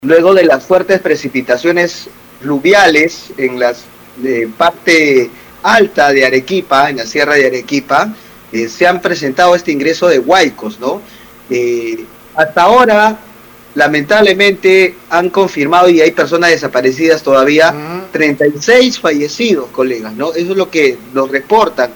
luego de las fuertes precipitaciones fluviales en la parte alta de Arequipa, en la sierra de Arequipa, se han presentado este ingreso de huaicos, ¿no? Hasta ahora, lamentablemente, han confirmado, y hay personas desaparecidas todavía, 36 fallecidos, colegas, ¿no? Eso es lo que nos reportan.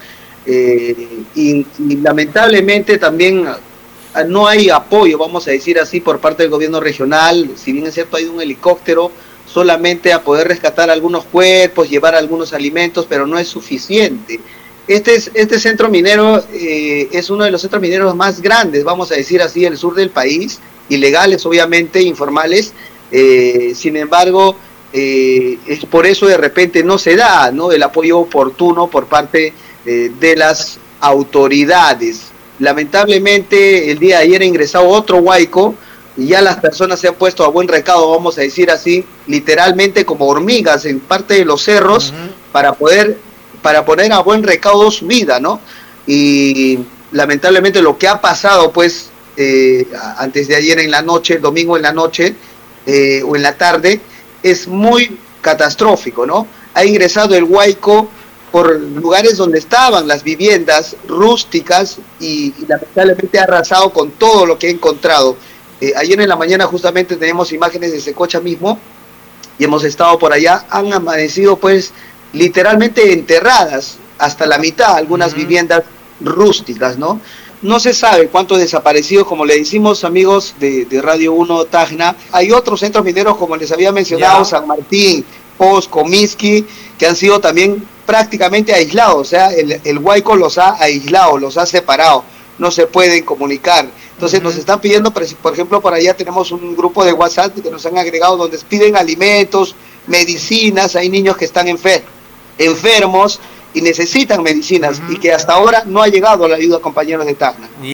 Y lamentablemente también no hay apoyo, vamos a decir así, por parte del gobierno regional. Si bien es cierto, hay un helicóptero solamente a poder rescatar algunos cuerpos, llevar algunos alimentos, pero no es suficiente. Este centro minero es uno de los centros mineros más grandes, vamos a decir así, del sur del país, ilegales obviamente, informales. Sin embargo, es por eso de repente no se da, ¿no?, el apoyo oportuno por parte de las autoridades. Lamentablemente el día de ayer ha ingresado otro huaico y ya las personas se han puesto a buen recaudo, vamos a decir así, literalmente como hormigas en parte de los cerros, para poner a buen recaudo su vida, ¿no? Y lamentablemente lo que ha pasado, pues, antes de ayer en la noche, el domingo en la noche, o en la tarde, es muy catastrófico, ¿no? Ha ingresado el huaico por lugares donde estaban las viviendas rústicas y lamentablemente ha arrasado con todo lo que ha encontrado. Ayer en la mañana justamente tenemos imágenes de Secocha mismo y hemos estado por allá. Han amanecido pues literalmente enterradas hasta la mitad algunas viviendas rústicas, ¿no? No se sabe cuántos desaparecidos, como le decimos, amigos de Radio 1 Tacna. Hay otros centros mineros, como les había mencionado, San Martín, Poz, Comiskey, que han sido también prácticamente aislados. O sea, el huaico los ha aislado, los ha separado, no se pueden comunicar. Entonces nos están pidiendo, por ejemplo, por allá tenemos un grupo de WhatsApp que nos han agregado donde piden alimentos, medicinas. Hay niños que están enfermos y necesitan medicinas y que hasta ahora no ha llegado la ayuda a compañeros de Tacna.